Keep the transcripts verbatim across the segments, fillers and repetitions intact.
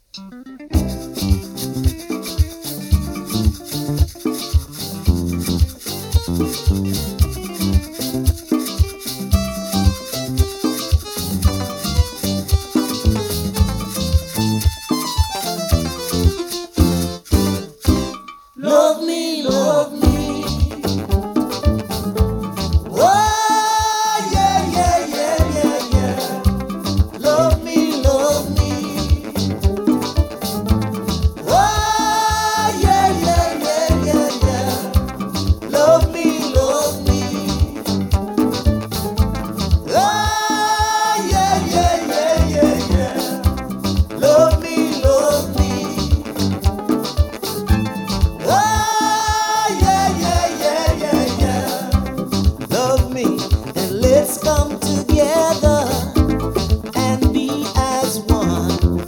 Love me, love me. Oh, yeah, yeah, yeah, yeah, yeah. Love me, love me. Oh, yeah, yeah, yeah, yeah, yeah. Love me, love me. Oh, yeah, yeah, yeah, yeah, yeah. Love me, love me. Oh, yeah, yeah, yeah, yeah, yeah. Love me, and let's come together and be as one.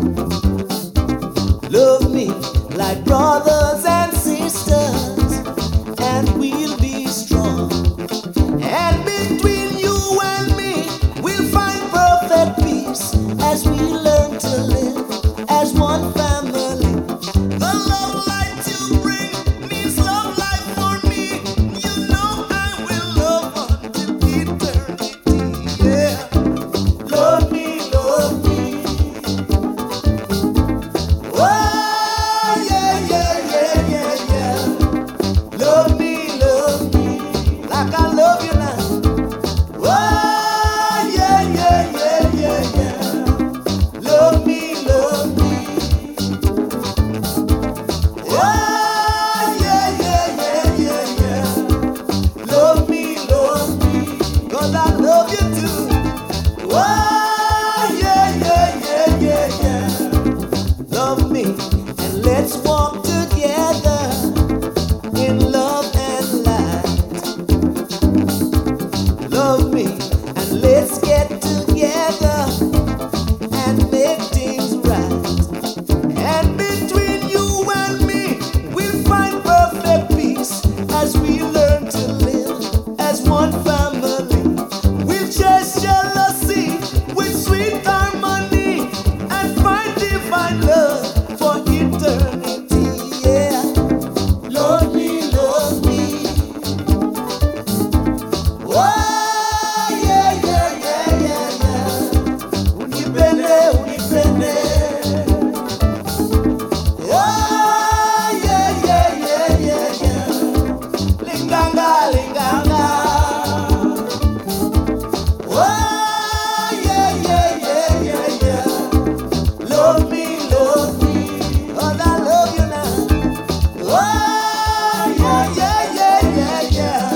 Love me like brothers and sisters, and we'll be strong. And between you and me, we'll find perfect peace as we learn to live as one family. The love light you bring means love life for me. You know I will love until eternity. Yeah. Love me, love me. Oh, yeah, yeah, yeah, yeah, yeah. Love me, love me. Like I love you now. Oh, yeah, yeah, yeah, yeah, yeah. Love me, love me. Oh, yeah, yeah, yeah, yeah, yeah. Love me, love me. 'Cause I love you too. Oh, yeah, yeah, yeah, yeah, yeah. Love me, and let's walk together in love and light. Love me, and let's get together and make things right. And between you and me, we'll find perfect peace as we learn to live as one family. We'll chase jealousy with sweet harmony and find divine love for eternity. Yeah. Love me, love me. Oh, yeah, yeah, yeah, yeah, yeah. Unipende, unipende. Oh, yeah, yeah, yeah, yeah, yeah. Linganga, linganga. Oh, yeah, yeah, yeah, yeah, yeah. Love me, love me. 'Cause I love you now. Oh, yeah, yeah, yeah, yeah, yeah.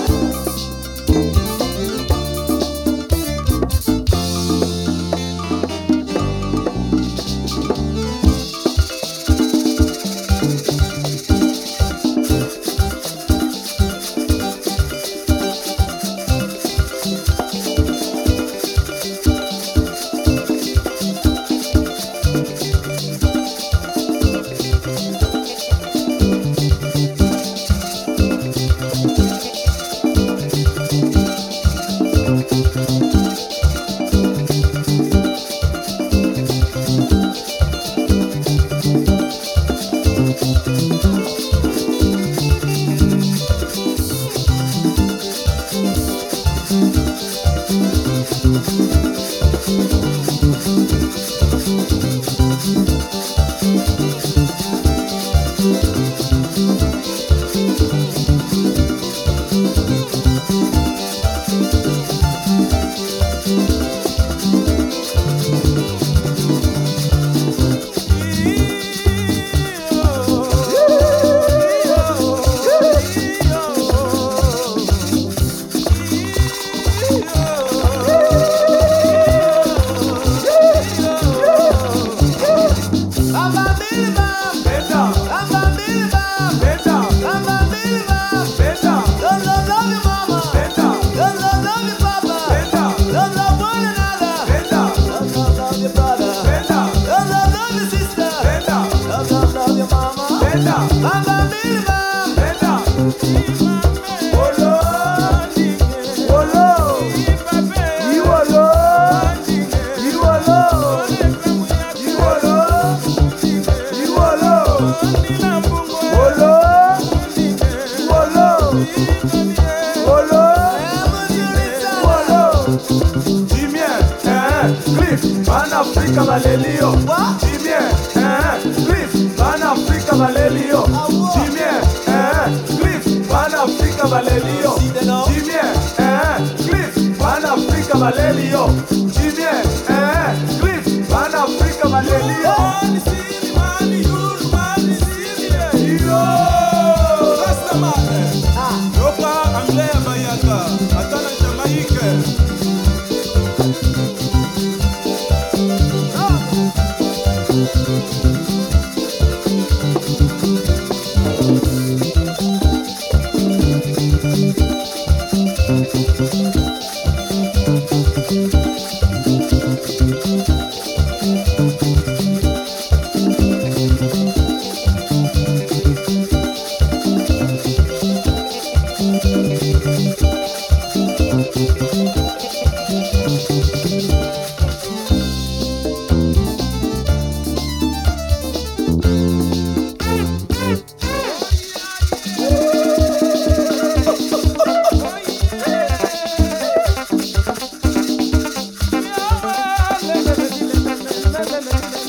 Please, Pan Africa Valelio. Jimmy, eh, please, Pan Africa Valelio. Jimmy, eh, please, Pan Africa Valelio. Jimmy, eh, please, Pan Africa Valelio. Jimmy, eh, please, Pan Africa Valelio. Na, na, na, na.